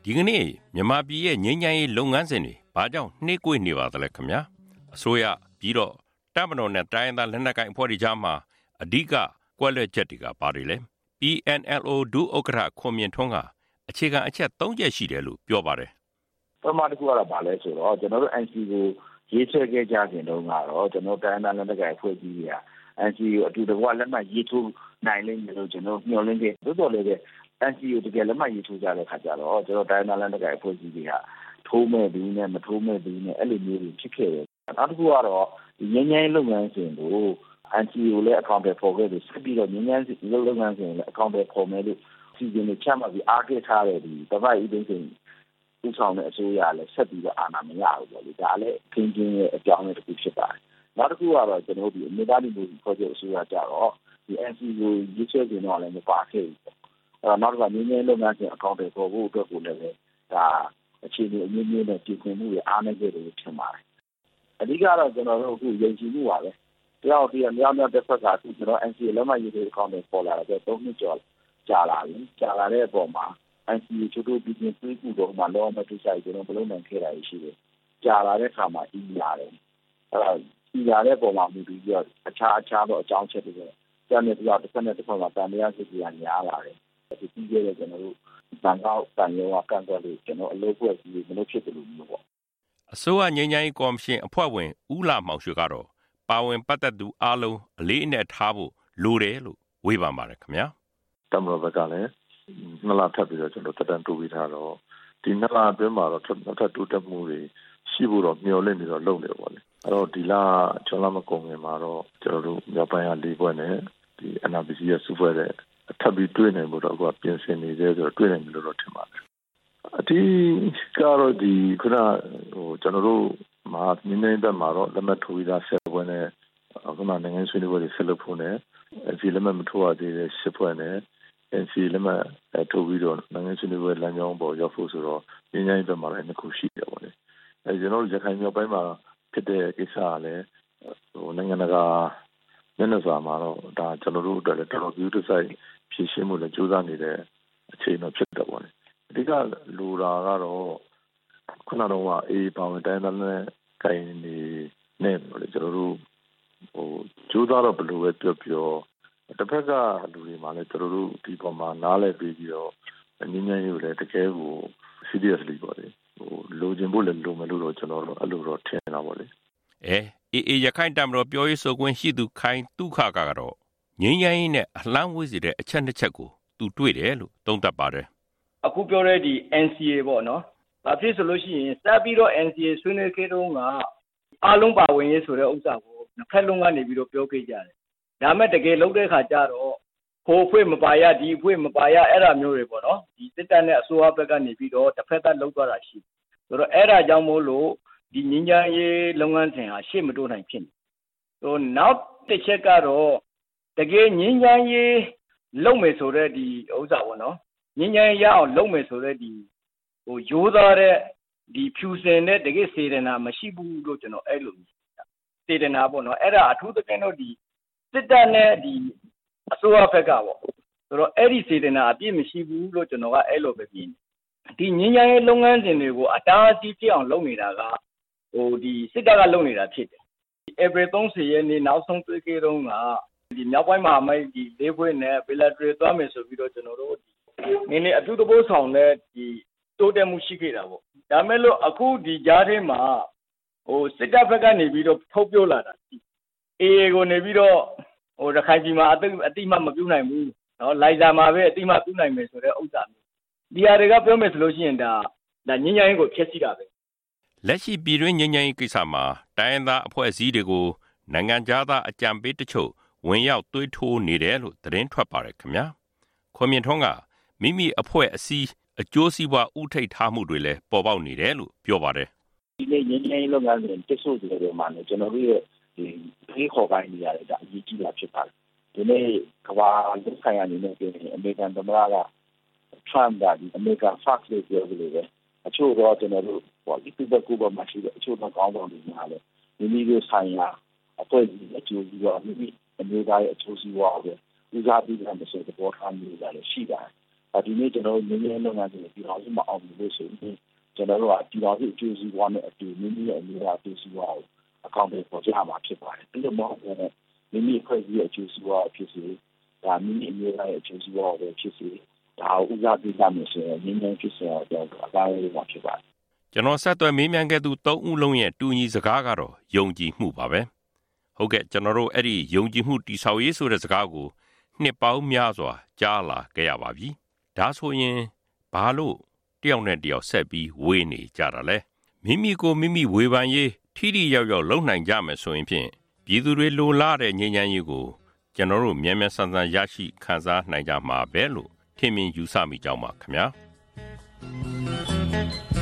ဒီကနေ့မြန်မာပြည်ရဲ့ငြိမ်းချမ်းရေးလုပ်ငန်းစဉ်တွေဘာကြောင့်နှေးကွေးနေပါသလဲခင်ဗျာအစိုးရပြီးတော့တပ်မတော်နဲ့တိုင်းရင်းသားလက်နက်ကိုင်အဖွဲ့တွေကြားမှာအဓိကကွက်လွဲချက်တွေကပါတယ်လေ PNLO ဒုဥက္ကဋ္ဌခွန်မြင့်ထွန်းကအခြေခံအချက်၃ချက်ရှိတယ်လို့ပြောပါတယ်ပထမတစ်ခုကတော့ဗာလဲဆိုတော့ကျွန်တော်တို့ NC ကိုရေးဆွဲခဲ့ကြခြင်းတုန်းကတော့ကျွန်တော်တိုင်းသားလက်နက်ကိုင်အဖွဲ့ကြီးတွေက NC ကိုအတူတကွလက်မှတ်ရေးထိုးနိုင်လိမ့်မယ်လို့ကျွန်တော်မျှော်လင့်ခဲ့သို့တော်လည်း NC ကိုတကယ်လက်မှတ်ရေးထိုးကြတဲ့ခါကျတော့ကျွန်တော်တိုင်းသားလက်နက်ကိုင်အဖွဲ့ကြီးတွေကထိုးမဲ့ဘူးနဲ့မထိုးမဲ့ဘူးနဲ့အဲ့လိုမျိုးတွေဖြစ်ခဲ့တယ်နောက်တစ်ခုကတော့ဒီငြိမ်းချမ်းရေးလုပ်ငန်းစဉ်ကို NC ကိုလည်းအကောင့်တွေပေါ်ခဲ့တယ်ဆက်ပြီးတော့ငြိမ်းချမ်းရေးလုပ်ငန်းစဉ်ကိုလည်းအကောင့်တွေပေါ်မယ်လို့စီစဉ်နေချမှတ်ပြီးအားပေးထားတဲ့ဒီတပတ်ဤသိန်းစဉ်ဥဆောင်တဲ့အစိုးရလည်းဆက်ပြီးတော့အာဏာမရဘူးပေါ့လေဒါလည်းခင်းချင်းရဲ့အကြောင်းအရာတစ်ခုဖြစ်ပါတယ်နောက်တစ်ခုကတော့ကျွန်တော်တို့ဒီအမျိုးသားဒီမိုကရေစီဖွဲ့ချုပ်အစိုးရကြတော့ဒီ NC ကိုရေးဆွဲနေတော့လည်းမပါခဲ့ဘူးပေါ့နောက်တစ်ခါငြိမ်းချမ်းရေးလုပ်ငန်းစဉ်အကောင့်တွေပေါ်ဖို့အတွက်ကိုလည်းဒါအခြေအနေအမျိုးမျိုးနဲ့ပြည်ခွင့်မှုတွေအားနည်းခဲ့တယ်ထင်ပါတယ်အဓိကတော့ကျွန်တော်တို့အခုယုံကြည်မှုပါပဲတယောက်တည်းအများများတစ်ဖက်ကအခုကျွန်တော် NC လက်မှတ်ရေးထိုးအကောင့်တွေပေါ်လာတော့3နှစ်ကျော်ကြာလာပြီကြာလာတဲ့အပေါ်မှာNC ချို့တို့ပြည်ပြင်သွေးကူတော့မှလောမတူဆိုင်ကျွန်တော်ဘလုံးနိုင်ခဲ့တာရှိတယ်ကြာလာတဲ့ခါမှာအီးရတယ်အဲ့ဒါအီးရတဲ့ပုံမှာမူပြီးတော့အခြားတော့အကြောင်းချက်တွေကျန်တဲ့ပြောက်တစ်ဖက်နဲ့တစ်ဖက်မှာတန်တရားစစ်ကြီးညားလာတယ်ဒီကြီးရဲ့ကျွန်တော်တို့တန်ကောက်တန်ရောကန့်ကွက်လို့ကျွန်တော်အလုပ်ဖွဲ့စီမလို့ဖြစ်တယ်လို့မျိုးပေါ့အစိုးရငြိမ်းချမ်းရေးကော်မရှင်အဖွဲ့ဝင်ဦးလာမောင်ရွှေကတော့ပါဝင်ပတ်သက်သူအားလုံးအလေးအနက်ထားဖို့လိုတယ်လို့ဝေဖန်ပါတယ်ခင်ဗျာတမတော်ဘက်ကလည်းနှစ်လထပ်ပြီးတော့ကျွန်တော်တက်တန်းတိုးပြီးထားတော့ဒီနှစ်လအတွင်းမှာတော့နောက်ထပ်တိုးတက်မှုတွေရှိဖို့တော့မျှော်လင့်ပြီးတော့လုပ်နေပါလေအဲ့တော့ဒီလကျွန်တော်မကုန်ခင်မှာတော့ကျွန်တော်တို့မြောက်ပိုင်းက၄ဘွဲ့နဲ့ဒီ NRPC ရဲ့စုဖွဲ့တဲ့အထပ်ပြီးတွေ့နိုင်ဖို့တော့အခုပြင်ဆင်နေသေးဆိုတော့တွေ့နိုင်ပြီလို့တော့ထင်ပါတယ်အတိကတော့ဒီခုနကျွန်တော်တို့မှာနည်းနည်းတက်မှာတော့လက်မှတ်ထိုးပြီးသားဆက်ဘွဲ့နဲ့အခုမှနိုင်ငံဆွေးနွေးပွဲတွေဆက်လုပ်ဖို့နဲ့ဒီလက်မှတ်မထိုးရသေးတဲ့ရှစ်ဘွဲ့နဲ့ NC လက်မှတ်ထိုးပြီးတော့နိုင်ငံဆွေးနွေးပွဲလမ်းကြောင်းပေါ်ရောက်ဖို့ဆိုတော့ငြိမ်းချမ်းရေးဘက်မှာလည်းနှစ်ခုရှိတယ်ပေါ့လေကျွန်တော်တို့ရခိုင်မြောက်ပိုင်းမှာဖြစ်တဲ့ကိစ္စကလည်းနိုင်ငံတကာမျက်နှာစာမှာတော့ဒါကျွန်တော်တို့အတွက်လည်းတော်တော်ပြုတစ်ဆိုင်ဖြည့်ရှင်းမှုလည်းကြိုးစားနေတဲ့အခြေအနေဖြစ်တယ်ပေါ့လေအဓိကလိုတာကတော့ခုနကတော့အေးပါဝင်တိုင်းသားနဲ့ကိုင်နေနဲ့ကျွန်တော်တို့ကြိုးစားတော့ဘယ်လိုပဲပြောတစ်ဖက်ကလူတွေမှာလည်းတို့တို့ဒီပေါ်မှာနားလည်ပြီးတော့ငြင်းငြင်းရေးကိုလည်းတကယ်ကို seriously ပေါ့လေလိုချင်ဖို့လည်းလိုမယ်လို့တော့ကျွန်တော်တို့အဲ့လိုတော့ထင်တာပေါ့လေအေးရခိုင်တပ်မတော်ပြောရေးဆိုခွင့်ရှိသူခိုင်တုခကတော့ငြင်းငြင်းရေးနဲ့အလှမ်းဝေးစေတဲ့အချက်နှစ်ချက်ကိုသူတွေ့တယ်လို့သုံးသပ်ပါတယ်အခုပြောတဲ့ဒီ NCA ပေါ့နော်ဘာဖြစ်ဆိုလို့ရှိရင်စပြီးတော့ NCA ဆွေးနွေးခဲ့တော့ကအားလုံးပါဝင်ရေးဆိုတဲ့ဥစ္စာကိုနှစ်ဖက်လုံးကနေပြီးတော့ပြောခဲ့ကြတယ်ဒါမဲ့တကယ်လုပ်တဲ့ခါကျတော့ဟိုအဖွဲ့မပါရဒီအဖွဲ့မပါရအဲ့ဒါမျိုးတွေပေါ့နော်ဒီစစ်တပ်နဲ့အစိုးရဘက်ကနေပြီးတော့တစ်ဖက်သက်လုပ်သွားတာရှိဆိုတော့အဲ့ဒါကြောင့်မို့လို့ဒီငင်းချမ်းရေးလုပ်ငန်းစဉ်ဟာရှေ့မတိုးနိုင်ဖြစ်နေဆိုနောက်တစ်ချက်ကတော့တကယ်ငင်းချမ်းရေးလုပ်မယ်ဆိုတဲ့ဒီဥစ္စာပေါ့နော်ငင်းချမ်းရအောင်လုပ်မယ်ဆိုတဲ့ဒီဟိုရိုးသားတဲ့ဒီဖြူစင်တဲ့တကယ်စေတနာမရှိဘူးလို့ကျွန်တော်အဲ့လိုစေတနာပေါ့နော်အဲ့ဒါအထူးသဖြင့်တော့ဒီစစ်တပ်နဲ့ဒီအစိုးရဘက်ကပေါ့ဆိုတော့အဲ့ဒီစေတနာအပြည့်မရှိဘူးလို့ကျွန်တော်ကအဲ့လိုပဲမြင်ဒီငင်းချမ်းရေးလုပ်ငန်းစဉ်တွေကိုအတားအဆီးဖြစ်အောင်လုပ်နေတာကဟိုဒီစစ်တပ်ကလုပ်နေတာဖြစ်တယ်ဧပြီ30ရက်နေ့နောက်ဆုံးတွေ့ခဲ့တော့ကဒီမြောက်ပိုင်းမှာမိုက်ဒီလေးဘွဲ့နဲ့ဘီလာထရီသွားမယ်ဆိုပြီးတော့ကျွန်တော်တို့နည်းနည်းအထူးသဘောဆောင်တဲ့ဒီတိုးတက်မှုရှိခဲ့တာပေါ့ဒါမဲ့လို့အခုဒီကြားထဲမှာဟိုစစ်တပ်ဘက်ကနေပြီးတော့ထုတ်ပြောလာတာအေးကိုနေပြီးတော့ဟိုရခိုင်ပြည်မှာအတိမမပြုနိုင်ဘူးနော်လိုက်စာမှာပဲအတိမပြုနိုင်မယ်ဆိုတဲ့ဥစ္စာမျိုးဒီဟာတွေကပြောမယ်ဆိုလို့ရှိရင်ဒါငင်းချမ်းရေးကိုဖျက်ဆီးတာပဲလက်ရှိပြည်တွင်းငြိမ်းချမ်းရေးကိစ္စမှာတိုင်းရင်းသားအဖွဲ့အစည်းတွေကိုနိုင်ငံခြားသားအကြံပေးတချို့ဝင်ရောက်သွေးထိုးနေတယ်လို့သတင်းထွက်ပါတယ်ခင်ဗျာခွန်မြင့်ထွန်းကမိမိအဖွဲ့အစည်းအကျိုးစီးပွားဥထိတ်ထားမှုတွေလည်းပေါ်ပေါက်နေတယ်လို့ပြောပါတယ်ဒီနေ့ငြိမ်းချမ်းရေးလုပ်ငန်းစဉ်တစ်ဆို့တွေမှာလည်းကျွန်တော်တို့ရဲ့ဒီခေတ်ခေါ်ပိုင်းနေရတယ်ဒါအရေးကြီးတာဖြစ်ပါတယ်ဒီနေ့ကမ္ဘာလုံးဆိုင်ရာအနေနဲ့ပြောရင်အမေရိကန်သမ္မတက Trump ကဒီအမေရိကန် Fox လို့ပြောလို့ပဲအချို့တော့ကျွန်တော်တို့ဟောဒီပြပတ်ကူပါမရှိတဲ့အချို့တော့ကောင်းကောင်းနေမှာလေမိမိတို့ဆိုင်ရာအဖွဲ့အစည်းအကျိုးစီးပွားမိမိအမျိုးသားရဲ့အကျိုးစီးပွားပဲဦးစားပေးတယ်ဆိုတဲ့ပေါ်ထားမျိုးတွေလည်းရှိပါတယ်ဒီနေ့ကျွန်တော်တို့ငြိမ်းချမ်းလုပ်ငန်းတွေပြည်တော်စုမအောင်ဘူးလို့ဆိုရင်ကျွန်တော်တို့ကပြည်တော်စုအကျိုးစီးပွားနဲ့အတူမိမိရဲ့အမျိုးသားအကျိုးစီးပွားကိုအကောင့်တွေပေါ်ကြမှာဖြစ်ပါတယ်ပြီးတော့မိမိဖွဲ့စည်းရဲ့အကျိုးစီးပွားဖြစ်စေဒါမိမိအမျိုးသားရဲ့အကျိုးစီးပွားကိုဖြစ်စေဒါကိုဥစားပေးကြမယ်ဆိုရင်ငြိမ်းချမ်းဖြစ်စေတော့အကားလေးမှာဖြစ်ပါတယ်ကျွန်တော်ဆက်သွယ်မေးမြန်းခဲ့သူ3ဦးလုံးရဲ့တူညီစကားကတော့ယုံကြည်မှုပါပဲဟုတ်ကဲ့ကျွန်တော်တို့အဲ့ဒီယုံကြည်မှုတိဆောက်ရေးဆိုတဲ့စကားကိုနှစ်ပေါင်းများစွာကြားလာခဲ့ရပါပြီဒါဆိုရင်ဘာလို့တယောက်နဲ့တယောက်ဆက်ပြီးဝေးနေကြတာလဲမိမိကိုမိမိဝေဖန်ရေးထိထိရောက်ရောက်လုပ်နိုင်ကြမယ်ဆိုရင်ဖြင့်ပြည်သူတွေလိုလားတဲ့ငြိမ်းချမ်းရေးကိုကျွန်တော်တို့မြန်မြန်ဆန်ဆန်ရရှိခံစားနိုင်ကြမှာပဲလို့ထင်မြင်ယူဆမိကြောင်းပါခင်ဗျာ